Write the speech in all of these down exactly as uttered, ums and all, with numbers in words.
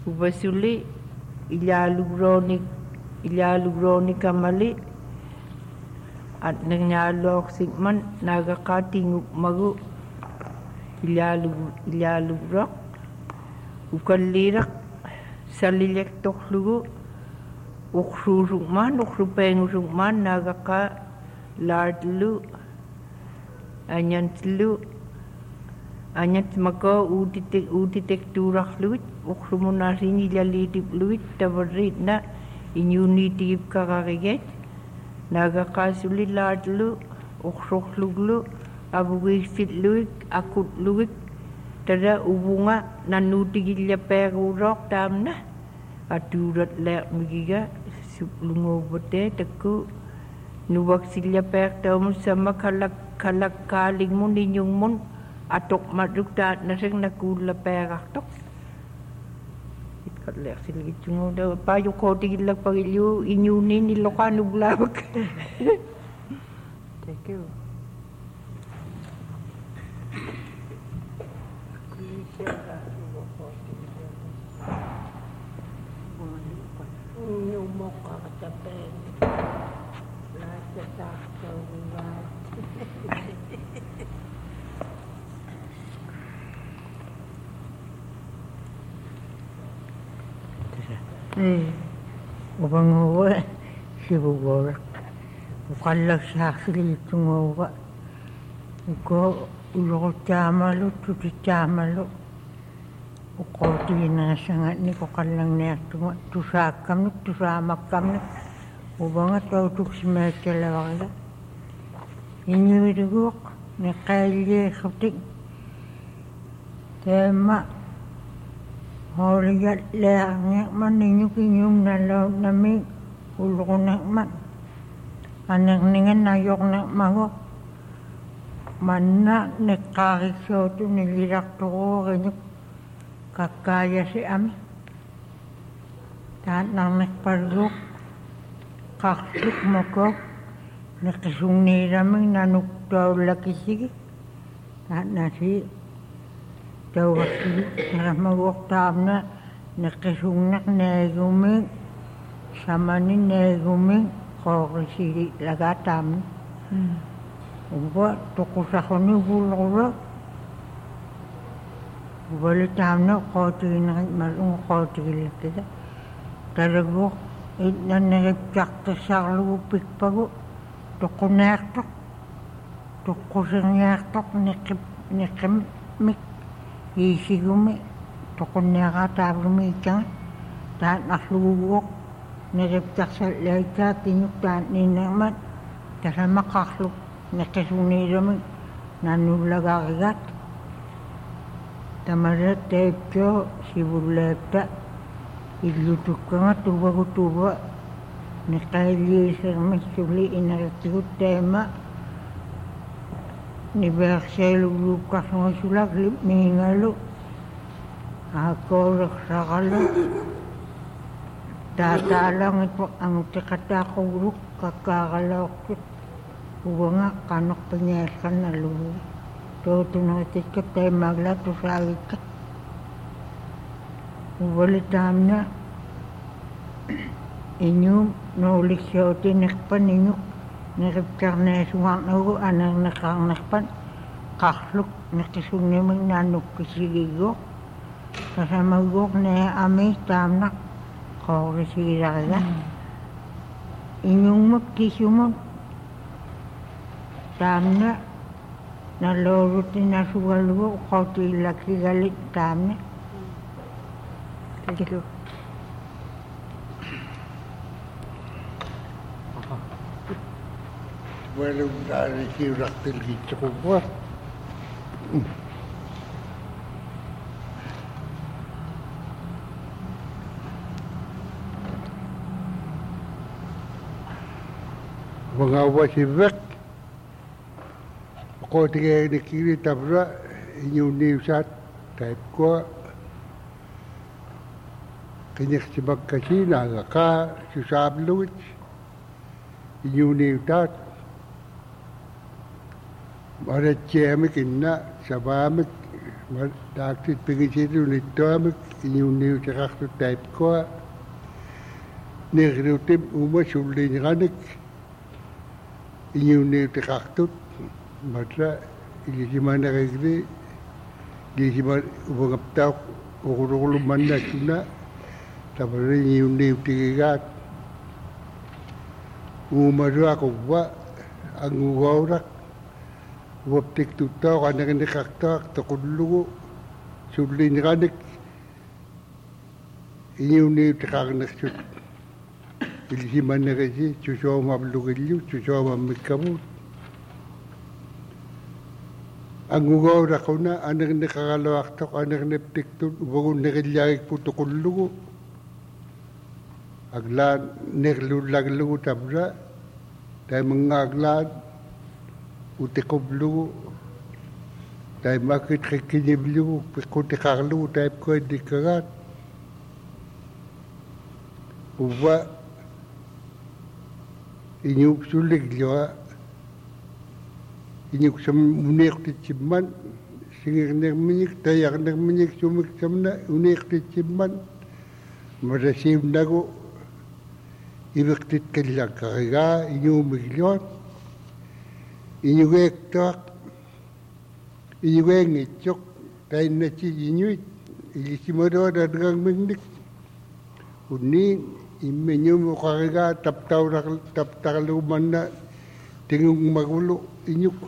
Ubasuli ilalugroni ilalugroni kamali at nangyalok sigman nagakatinguk magu ilalu ilalugrak ukalirak salilek toklugu uksurukman ukrupengurukman nagaka lardlu anyantlu anyat maka uditek uditek turakluit ukrumunarin ilalidip luit tabarit na inyunitip kakariget nagakasuli lardlu ukruklu abugifitluik akutluik tada ubunga nanutigilya perurok tamna aturat lek migiga suplungobote teku nuwaksilya per tamu sama kalak kalak kaling mun ninyung mun atok maduk tat naseng nakula perak tok itkat lek silgi tungo da payu kotigilya pagilyu inyuni ni lokanu blabak. Thank you. Eh, ubangowa sibugora ukalla sakhli tungowa uko ulo tamalo tuti tamalo ukoti na sangat ni ko kallang nek tungo tusakam tusamakam ubanga tautuk simetela wala inyuidugo ne kaile khatik tema holigat leang man ninyuk inyum nalo nami ulungan man anak ningan nayok nak mango mana nekari sotu nilirak to renyuk kakaya si ami tan nang nekparuk kaksuk moko nekisung niraming nanuk daw laki sige tan nasi Tawasi ramawak tamna nakisung nak neguming sama ni neguming korisi lagatam. Uba tokusakoni bulura ubali tamna koti na malung koti kita. Talago itna negak tasarlu pikpago tokunak tok tokusangyak tok nekip nekim mik isigumi tokonnya tabrumi cang dan aslugok nereptak salita tinyuk tan ninamat kasama kakhluk nakasuni rami nanulagagat tamarat tepjo sibulepta ilutukanga tuba tuba nakaili sermi suli inaratikut tema ni bersel luka sama sulak lip mingalu ako raksakalo tatalang ito ang tikata ko ruk kakakalokit uwanga kanok penyeskan na luwi to tunatit ka tayo maglato sa ikat uwalitam na inyong naulik siya o tinakpan inyong Nakipkar na suwang ako, anang nakang nakpan, kakluk, nakisung namang nanok kisiligok. Kasama gok na amis tamnak, ko kisiraga. Inyong magkisumag, tamna, nalorot na suwalwo, ko tilak sigalit tamna. Thank you. Walau dari sirak tinggi cukup buat. Mengawasi vek, kau tiga ini kiri tabra, ini universat, type ko, kenyak sebab kasih naga, susah luit, ini universat. Ada cemik inna, sabamik Daaktit pingisitu nittoamik inyunniuteqartut taipkua nirriutim uma sulliineranik inyunniuteqartut matra ilisimanerigli ilisima uvangaptauq uquluqulumannassuna tapari inyunniutigigaat uumaruaquvva angugauraq uaptiktuttauq anerineqartaaq toqullugu sulliineranik inyunniuteqarnersut ilisimanerisi susoomavlugillu susoomammikkavut angugauraquna anerineqaraluartoq anerineptiktut uvagunneqillaagikpu toqullugu aglaan nerlullaglugu tapra taimangaaglaan utiquvlugu taimakitqikkiniivlugu piqqutiqarlugu taipkuannikkagaat uva iñuupsulliglua iñuksam uniiqtitsimman singirnermiñik tayarnermiñik sumiksamna uniiqtitsimman marasiunnagu iviqtitqillaqqarigaa iñuumigluat iñugeektuaq iñugeengitsuq tainnatsi iñuit ilisimaruat anrangmignik unniin immiñumuqarigaa taptauraq taptarlumanna tingungmagulu iñuk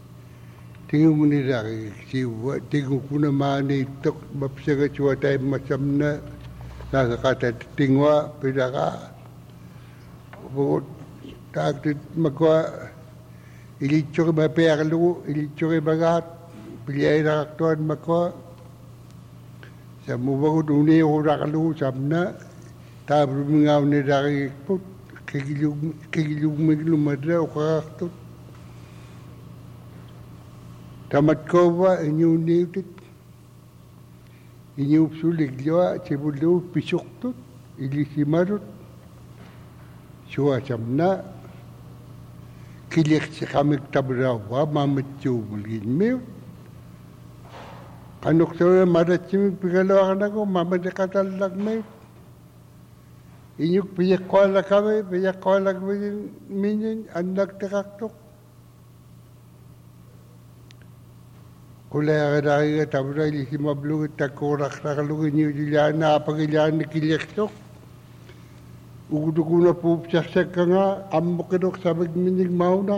tingunguniraqigsiuva tingukuna maaniittoq mapsagasua taimmasamna naaqaqatattingua piraqaa uvugut taaktit makua ilitsuqimapiarlugu ilitsuqimagaat piliairaqartuan makua samuvagut uniiquraqlugu samna taaprumingauniraqigikput qigilummiglumadra uqaqartut tamatkauva iñuunniutit iñuupsuliglua sivullugut pisuqtut ilisimarut suasamna kiliqsiqamik tabrauva mamatsuumulginmiut qanuqsua maratsimik pigaluaqanagu mamatiqatallaqmiut iñuk piyaqqaulakami piyaqqaulakmiñin annaktiqartuq qulaaqaraqiga tabra ilisimablugu takkuuraqraqlugu iñuutillaana apagillaani kiliqtuq ugutukuna puupsaqsakkanga ammuqiruq samikmiñik mauna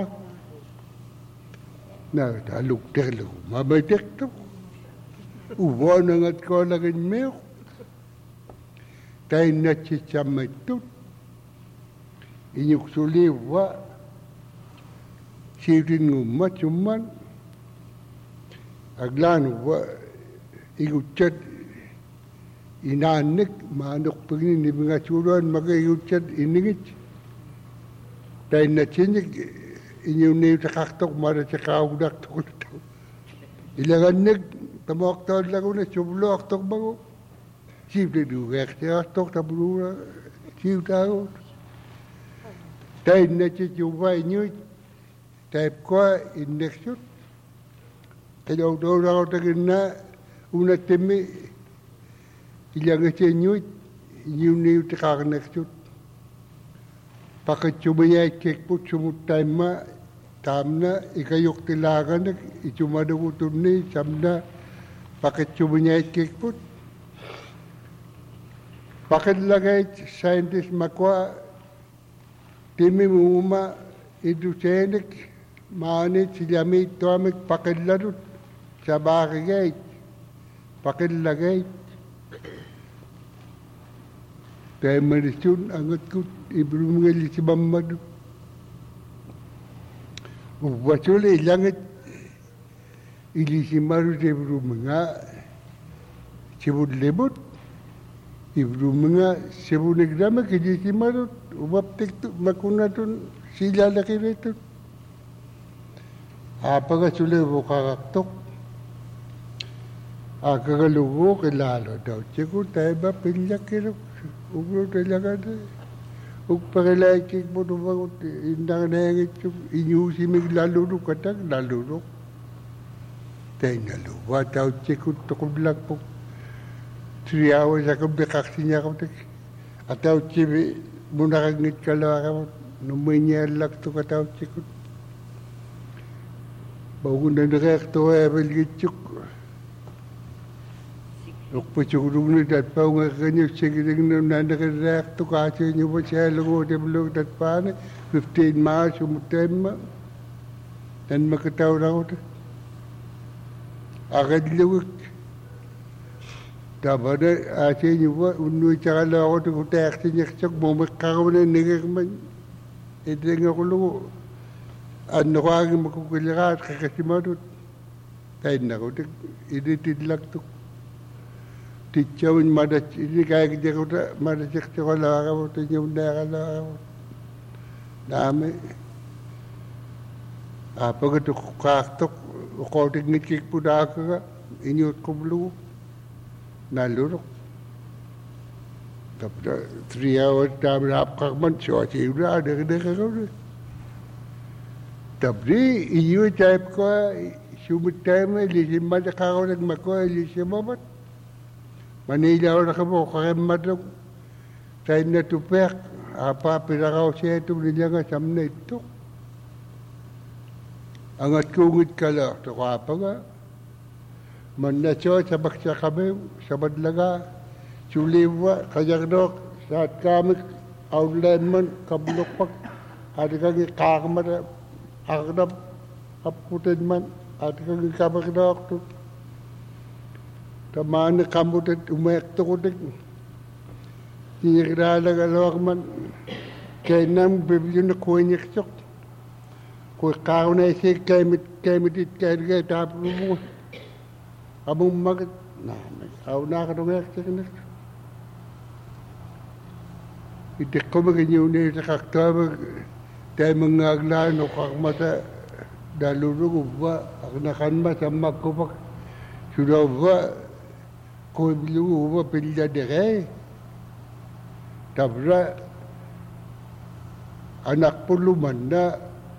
na talukterlugu mamatiqtuq uvoonangatkoolaginmiuq tainnatsit-sammittut iñuksuliuvva siutinngummat summan aglaanuva igutsit inaannik maanuqpigni nipingasuuluan maka igutsit iningit tainnatsiñik iñunniuteqartoq maratiqaagulaqtoqultaq ilagannik tamoqtoollaguna subluartoqmagu siuteluugeertiartoq tapluura siutaagut tainnatsit uva iñuit taipkua innersut qilautuulaqutaginna unattimmi ilangasiñuit iñunniuteqarnersut paqitsumiñaikkikput sumuttaimma taamna ikayuqtilaaganak isumalugutunni samna paqitsumiñaikkikput paqillagait scientist makua timmi muuma iduseenik maanit silamit tuamik paqillarut sabaaqigait paqillagait taimarisun angatkut ibrumngelisimammadu uvvasuli ilangit ilisimarut ibruminga sivullibut ibruminga sivunigramak ilisimarut uvaptiktut makunatun silalaqiritut apagasuli vuqaqaqtuq akagalugu qilaalutautsiku taiba pillakiruk ugrutillagata ukpaqilaikikput uvagut innaqnaangitsuk iñuusimik laluruk katak laluruk Taina lu. Wa tau cikut tukul lakpuk. Three hours ako bekaksinya ako tek. Atau cibi munakangit kalau ako. Numunya lak tu katau cikut. Bau na nakak tu ay belgicuk. Ukpucuk ni dat pau nga kanyo sigiring na nakak tu kasi nyo pa siya lungo de blog dat pa na fifteen miles umutem. Dan makataw na ako. Agad luwak. Dapat na asya nyo pa, unoy tsaka lang ako ito taxi niya kasak, bumakakaw na nagakaman. Ito nga ako lungo. Ano ko ang makukulikat, kakasimadot. Tayo na ako, initidlak to. Titsawin madas, ini kaya kaya ko na, madasak sa kalaka mo, tinyong na kalaka mo. Dami. Apa ito kaktok, ukoting ngikik po na ako nga, inyot ko blue. Nalurok. Tapos three hours dami na apakman, siya siya na, nakadaka ko na. Tapos iyo type ko, sumit tayo mo, ilisim madaka ko nagmako, ilisim mamat. Manila ako nakamo, kakamadok. Tayo na tupek, apa pinakaw siya ito, nila nga sam na ito. Angat kungit ka lang, ito ka pa nga. Man na siya, sabak siya kami, sa madlaga, suliwa, kayagdok, saat kami, outline man, kablok pag, ati kang ikakamara, akadap, kaputin man, ati kang ikamakdok, to. Tamaan na kamutin, umayakto ko din. Tinigiralang alawak man, kaya nang bibigyan na kuha niya kasok. Kung ikaw na isig, kaya mitit, kaya kaya tapos mo. Abang magat, na, ikaw na ka nung eksik na. Itik ko maganyaw na sa kaktabag, tayo mga aglaan o kakmata, dalurog ba, ang nakanma sa magkupak, sudaw ba, kung bilugo ba pilya dere. Tapos, anak po luman na,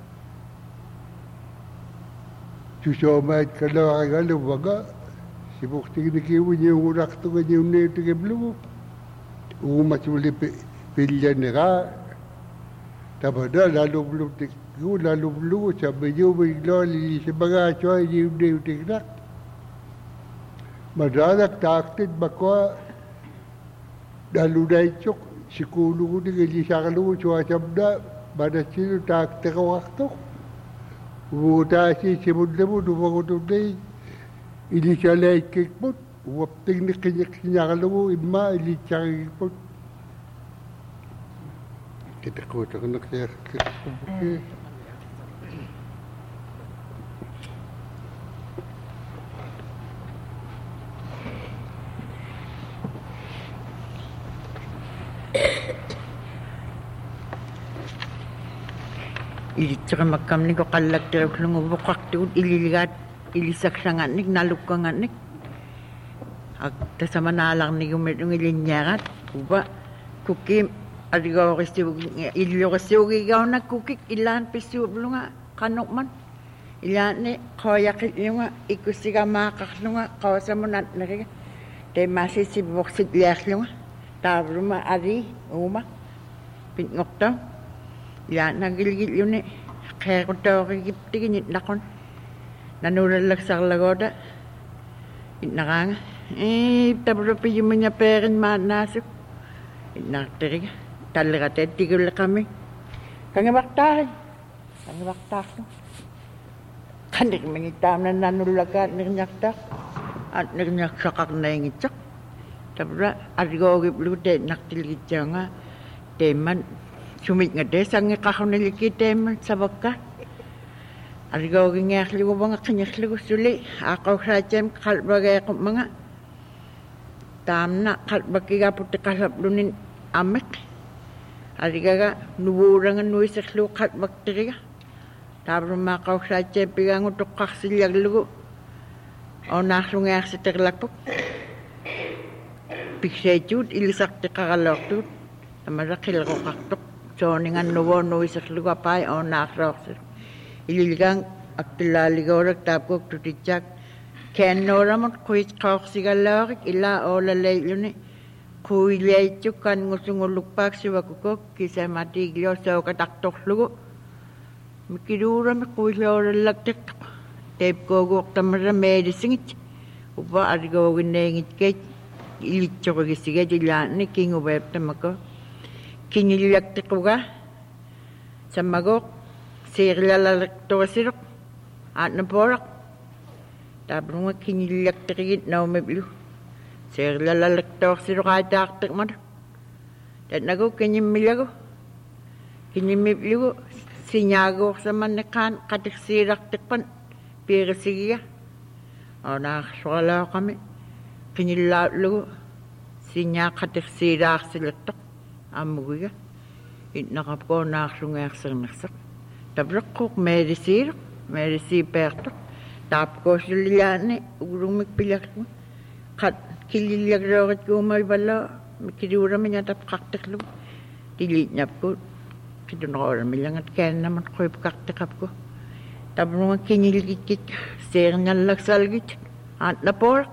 susomait ka lang ang alubaga, sibuk tingin niya yung urak to ganyan yung nito kiblo. Umasuli pilya nila. Tapos na, lalublo tikiw, lalublo, sabi niyo, bigla, lilis sa mga choy, yung nito tiknak. Madadak taktit bakwa, dalunay chok, sikulo ko din, lilis sa kaluwa, suwasab na, madasino taktik ako aktok. Umutasi simod na mo, dumangot na ili siya lahat kikpot. Uwapting na kanya-kanya mo, ima, ili siya kikpot. Kita ko, ito ko naksaya kikpot. Ili tsaka magkamni ko kalak tira ko nung ubukak tiud ililigat ilisak sa nganik naluk ka nganik ag tasama nalang ni gumit ng ilinyarat uba kukim adigaw kasi ililo kasi ugigaw na kukik ilan pisublo nga kanok man ilan ni koyak yung nga ikusiga makak nga kawasa mo nat na rin te masisibok siglyak yung nga tablo ma ari uma pingok daw yan, nagilgil yun eh. Kaya kung tao kikiptigin, itlakon. Nanulalak sa lagoda. Itnaka nga. Eh, tablopi yung mga perin manasok. Itnaktirig. Talaga tayo, tigil kami. Kangabaktahan. Kangabaktak no. Kandik mangitam na nanulagat, nagnyaktak. At nagnyaksak na yung itsak. Tabla, arigogip lute, naktiligit siya nga. Teman, sumit nga des, ang ikakaunilikite man sa baka. Arigaw gingakli ko ba nga kanyakli ko suli. Akaw sa tiyem kalbagay ko mga. Tam na kalbagay ka puti kalaplunin amek. Arigaw ka nuburang ang nuwi sa klu kalbagtiri ka. Tapos makaw sa tiyem pigang utok kaksilyag lugo. O naklungak sa tiglakpok. Piksaytud ilisak ti kakaloktud. Tamarakil ko kaktok. So, ningan nuwo nuwi sa slugapay o nakrok sa ililigang at tilaligaw rak tapok tutitsak Kennoramut kuit kauksigalaarik ila olla leiluni kuileitsu kanngusungullukpaak sivakukok kisamatiglio saukataktorlugu mikiduurami kuiloorallaktik teipkooguortamara meedisingit upa arigooginneengitkeit ilitsorigisigat ilaanni kinguveeptamako kinillaktiquga sammagoq siirilalalaktorisiruq aatnapooraq taapnunga kinillaktiqigit naumiplu siirilalalaktorisiruqaataartiqmata tatnagu kinimmilagu kinimiplugu siñaaguorsamanneqaan qatiqsiirartiqpan piirisigia onaarsualaaqami qinillaatlugu siñaaqatiqsiiraarsilertoq ammugiga itnaqapkoonaarlungeersernerseq tapreqquq meedisiireq meedisiipeertoq taapkoossulilaanni ugulumik pilarlu qat killillagreoritkuumaivallaa mikiduurami tapqartiqlugu tiliitnapkut qitunerooramilangat kaannamat quipqartiqapku taprunga kinilgitkik seernallaksalgit aatnapooraq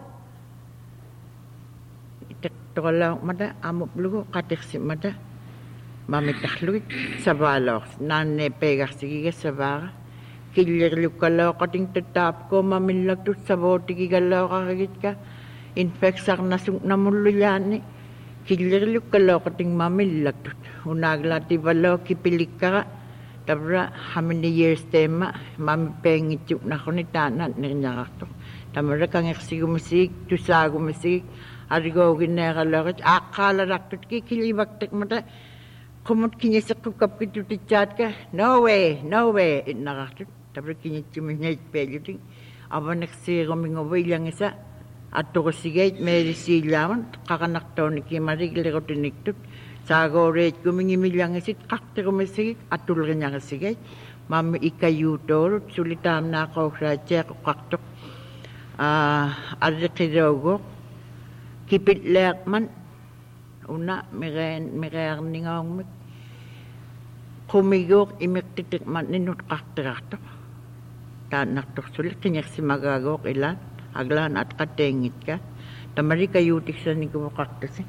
itektoralaaqmata amuplugu qatiqsimata mamitarlugit savaaloors naanne peegarsigiga savaara killirlukkalaoqating tattaapko mamillaktut savootigigalaoqarigitka infeksarnasugnamullulaanni killirlukkalaoqating mamillaktut unaaglaativaloo kipilikkara tabra hamini years tema mami pengitsuk nakoni taanat nirnarartoq tamara kangersigumisik tusaagumisik arigooginneeralorit aaqqaalarartutki kilivaktikmata qumut kinisiqqukapkitutitsaatka no way no way innarartut tabra kinitsumisnaitpeelutik avanersiiruminguva attorsigait meelisiilaaman qaqanartoonikimarigilirutiniktut saagooreet kumingimillangisit qartirumissigik atulriñarisigait mammi ikayuutoorut sulitaamnaaqaussaatsiaqoqqartoq aa arriqiraugoq kipitleaqman una mireen mireerningaungmik qumiguuq imiqtitiqmanninnut qartirartoq taannartorsulik qiñersimagaagoq ilaat aglaan atqateengitka tamarikayuutiksanikivoqartasi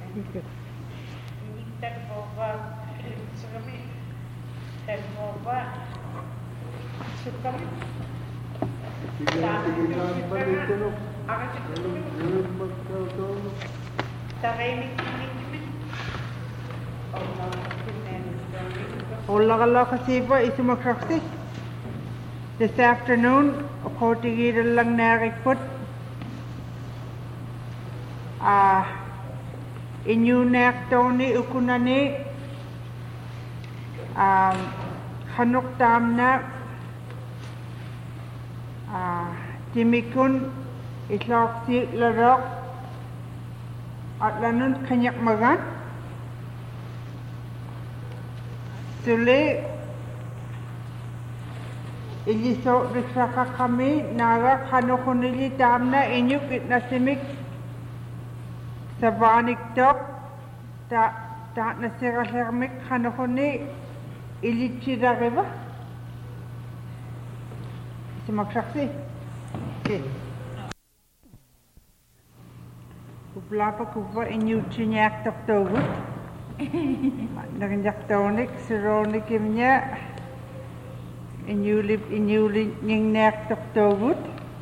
Ollaqalloqasiipa isumakraqsi this afternoon qotigiirallang naariqput ah inyuneaqtooni ukunani ah khanuqtaamna ah timikun itlooqsi laroq atlanun khanyaqmagan sule iliso riksaqaqami naaga khanuqunili taamna inyuk itnasimik savaaniktoq ta taatnasirallermik khanuquni ilitsirariva simaksaqsi uplapa kuva inyutsiñaaqtortuugut narinjaqtoonik sironikimña inyulip inyuli ningnaaqtortuugut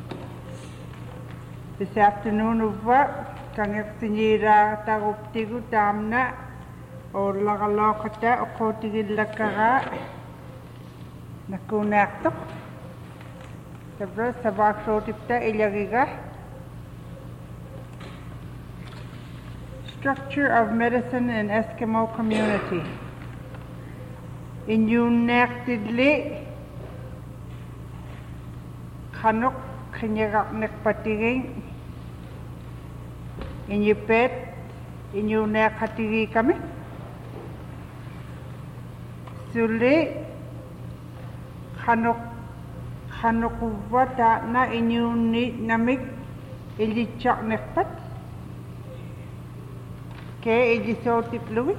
this afternoon uva kangertiniraartaruptigu taamna ollaqaloqata oqootigillakkaraa nakkuunaartoq tabra savaaqsootipta ilagiga structure of medicine in Eskimo community inyunneertidli khanuq khiñeraqneqpatigin inyipet inyunneeqatigikami suli khanuq khanuquvva taana inyunni namik ilitsaaqneqpat ke ilisootiplugit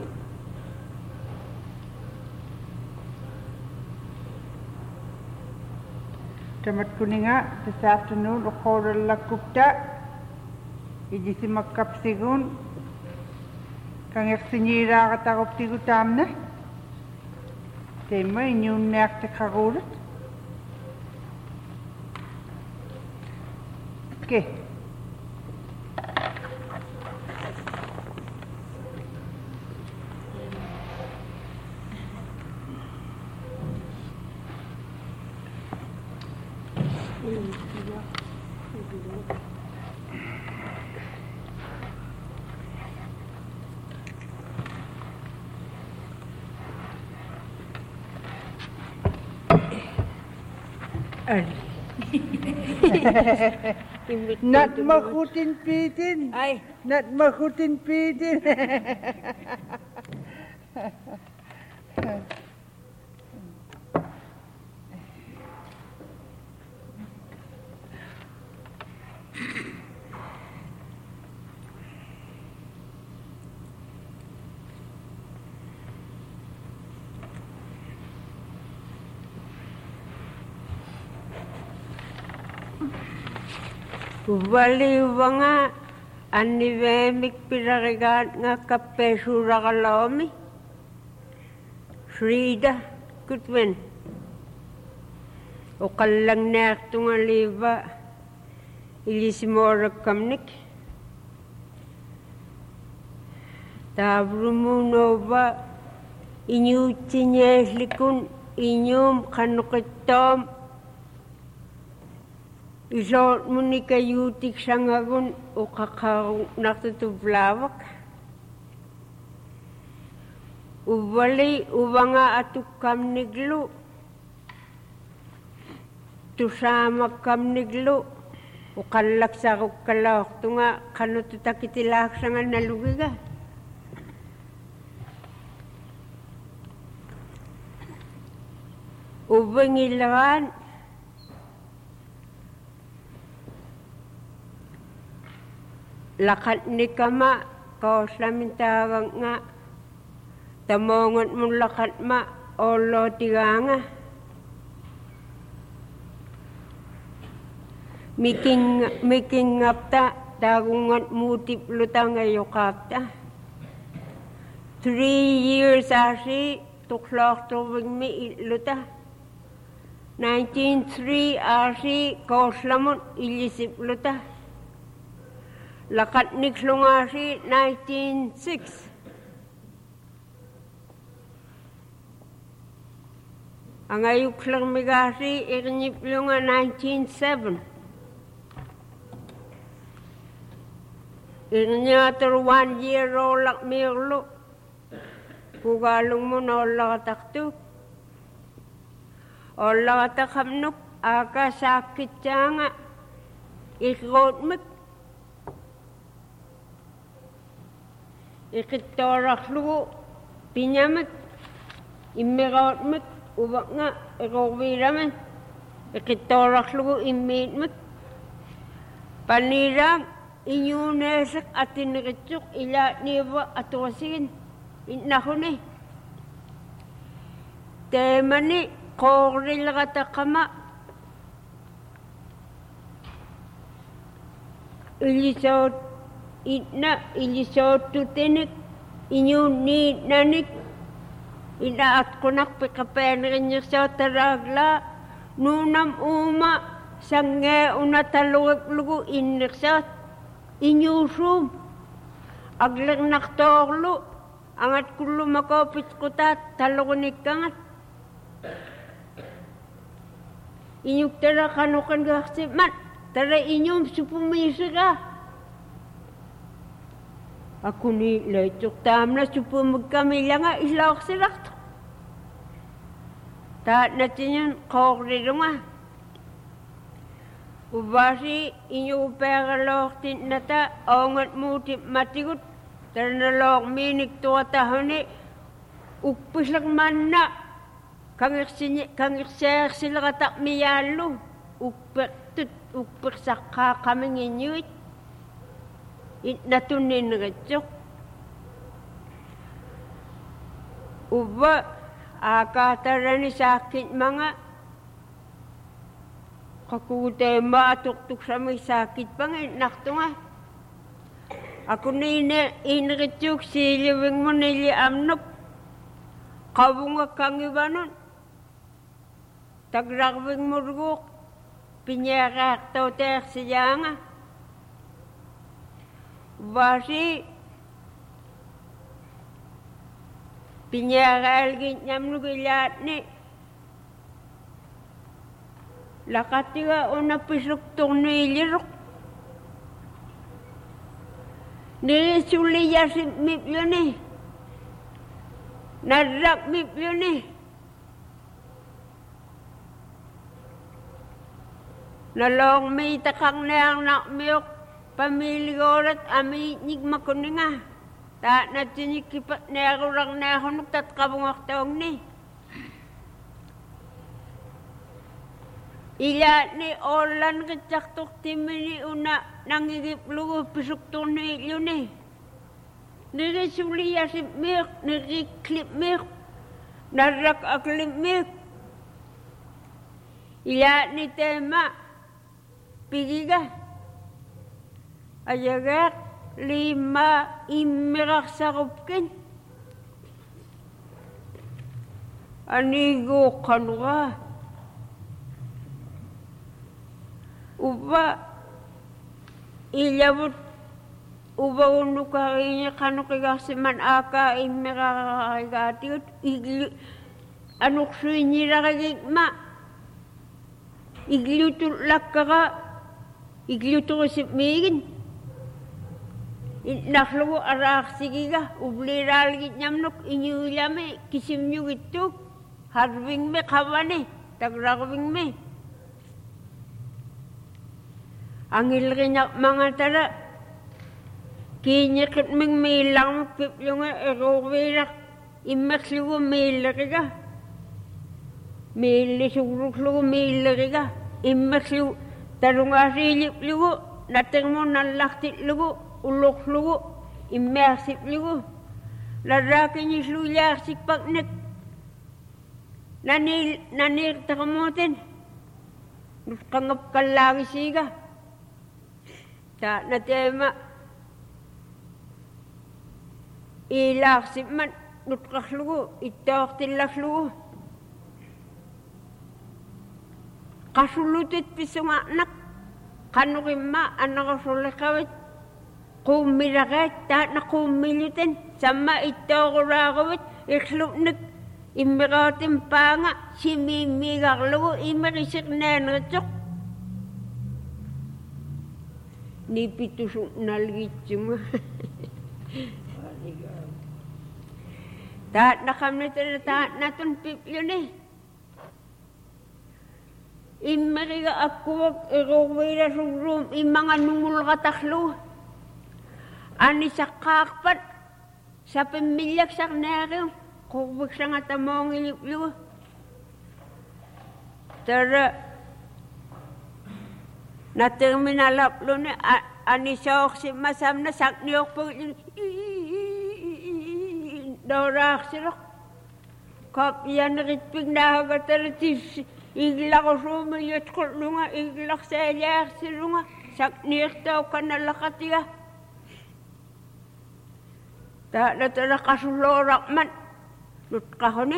Tamat kuninga this afternoon ukhora lakupta ijisi makkapsigun kang eksinira katakuptigu tamna tema inyun nekta kagulat. Okay. Not makutin pitin. Ay, Not makutin pitin. waliwanga anivemik pirarigat nga kapesura kalomi. Frida Goodwin. O kalang nekto nga liba ilisimora kamnik. Tabrumuno inyu tinyeslikun inyum kanukitom isot muni kayutik sangagun o kakao naktutublawak. Ubali ubanga atukam niglu tusama kam niglu o kalak sa kalak tunga kanututakitilag sangan nalugiga. Ubangilagan lakat ni kama kau samintawang nga tamongot mo lakat ma olo tiganga miking miking ngapta dagungat mutip lutang ayokapta three years asi tuklok tuwing mi luta nineteen oh three asi kauslamon ilisip luta lakat nikslungasi nineteen oh six ang ayuklang migasi ikniplunga nineteen oh seven iknyator one year olak mirlo kugalung mo na olakataktuk olakatakhamnuk aka sakit nga ikotmik ikitoraklu pinyamat immirotmat ubak nga ikowiraman ikitoraklu immitmat panirang inyunesak atinritsuk ila niwa atuwasin inahuni temani koril katakama ilisot ina ilisot tutinik inyun ni nanik inaat kunak pikapenrin niyo sa taragla nunam uma sange unatalugip lugu iniksat inyusum aglang naktorlo angat kulo makopit kutat talukunik kangat inyuk tara kanukan gaksimat tara inyum supumisi ka aku ni lecok tamna supum kami langa islak silak tak natinyan kogri rumah ubasi inyo peralok tin nata ongat mutip matigut ternalok minik tua tahuni ukpislak manna kangir sinye kangir ser silak tak miyalu ukpek tut ukpek sakka kami nginyuit natunin recok uba akatarani sakit mga kakute maatuktuk sa may sakit pang nakto nga. Ako na iniritsuk silibing mo nili amnok. Kabunga kang iba nun. Tagrakwing murguk. Pinyarak tau ter siya nga. Basi pinyaral ginyam nugilat ni. Lakatiga una pisuk tong nilirok. Nilisuli yasip mip yun eh. Narak mip yun eh. Nalong may takang na ang nakmiyok. Pamiligorat ami nigma ko nga. Ta na tinikipat na ako lang na ako nagtatkabungak taong ni. Ila ni Orlan kacaktok timini una nangigip lugo pisuk tunay yun eh. Nirisuli yasip miyok, niriklip miyok, narak aklip miyok. Ila ni tema, pigiga. Ayagak lima imirak sakupkin. Anigo kanwa. Uba ilabot uba unukarinya kanu kagasiman aka imirakagatiut iglu anuk suinyira kagigma iglutul lakkaka iglutul sipmigin. Naklugo arak sigiga, ubliral gitnyamnok inyulame kisimnyo gitu, harbing me kawane, tagrakwing me. Angil rinyak mga tara, kinyakit ming milang piplunga erowirak, imaklugo milariga. Mili sugruklugo milariga, imaklugo, tarungasilip lugo, nating mo nalaktit lugo. Ulok lugo, immersif lugo. Lalaki niya sluya sikpak nek. Nanil, nanir takamotin. Nuskangap kalagi siga. Ta na tema. Ilaksip man, nutkak lugo, itok tilak lugo. Kasulutit pisong anak. Kanukima, anak kasulikawit. Kumiragat, tahat na kumilutin, sama ito kurakawit, ikslupnik, imiratin pa nga, simimigak lugo, imirisik na natsok. Nipitusok nalgitsi mo. Tahat na kami na tahat na itong piplyon eh. Imiriga ako, iruwira sa room, imanga nungul kataklo. Ani sa kakpat, sa pamilyak sa kanaryo, kubag sa nga tamong iliplo. Tara, na terminalaplo na, ani sa oksi masam na sakniyok po, dorak sirok. Kapyan na ritpig na hagataratis, iglak o sumayot ko lunga, iglak sa ilyak sirunga, sakniyok daw kanalakatiga. Tak ada tera kasulorak man, lut kahone.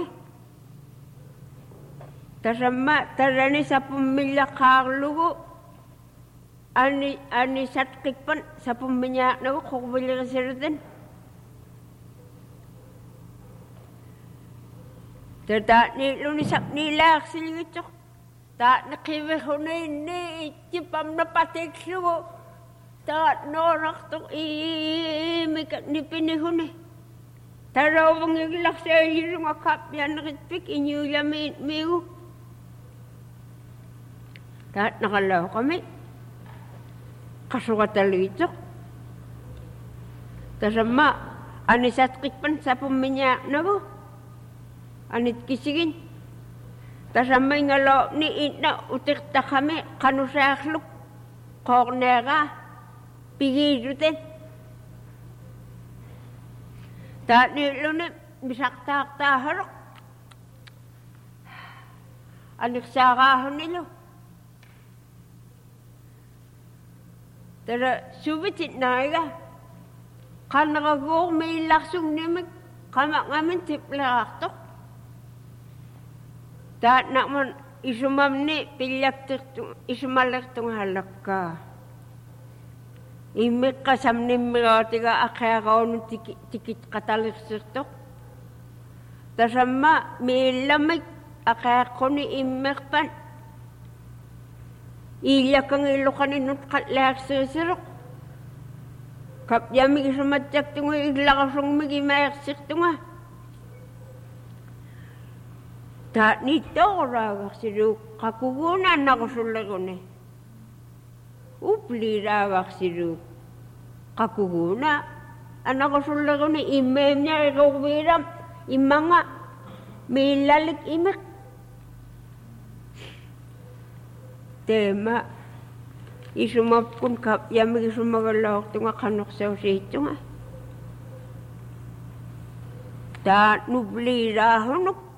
Tasama terani sa pumilya karlugo, ani ani satkikpan sa puminya nago kokbili kasirten. Tertak ni luni sak nilak siligicok, tak nakiwe hone ni cipam na patik lugo. Tak norak tok imikat ni pinihun eh. Taraw bang iglak sa hirong akap yan nakitpik inyo yamin miu. Tak nakalaw kami. Kasukat alitok. Tasama, anisat kitpan sa puminyak na ko. Anit kisigin. Tasama ngalaw ni ina utikta kami kanusakluk. Kornera. Pigidutin. Tak ni lunit bisak tak taharok. Anik sakahon nilo. Tara subitit naiga. Kanakagok may laksong nimig. Kamak ngamin tiplakto. Taat nakman isumam ni pilyak tung isumalak tung halak ka. Imik kasam ni mga tiga akaya kaon tikit tikit katalik sirtok. Tasama may lamig akaya ko ni imik pan. Iyak ang ilokan inut katlak sirok. Kapya mi isumatyak tungo iglakasong mi gimayak sirtunga. Ta nito raga siru kakugunan ako sulagone. Upli raga siru kakuguna anak ko sulagone imem niya ikaw biram imanga milalik imek. Tema isumapun kap yami isumagalawak tunga kanok sa usito nga. Ta nubli rahonok